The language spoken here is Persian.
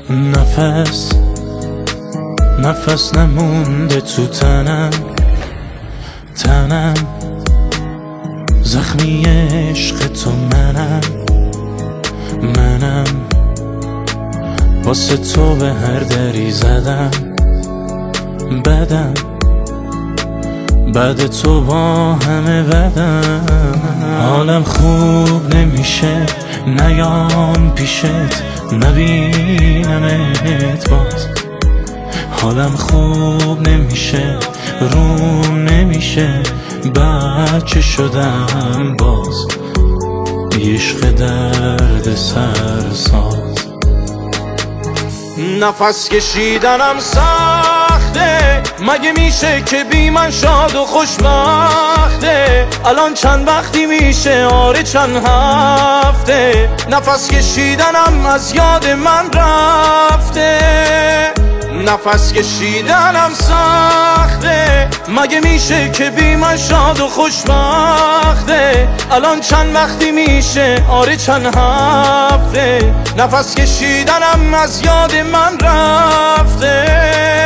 نفس نمونده تو تنم زخمی عشق تو منم واسه تو به هر دری زدم بعد تو با همه بدم. حالم خوب نمیشه نیام پیشت نبینمت باز. حالم خوب نمیشه روم نمیشه بچه شدم باز. عشق درد سرساز. نفس کشیدنم سخته مگه میشه که بی من شاد و خوشبخته. الان چند وقتی میشه آره چند هفته نفس کشیدنم از یاد من رفته. نفس کشیدنم سخته مگه میشه که بی من شاد و خوشبخته. الان چند وقتی میشه آره چند هفته نفس کشیدنم از یاد من رفته.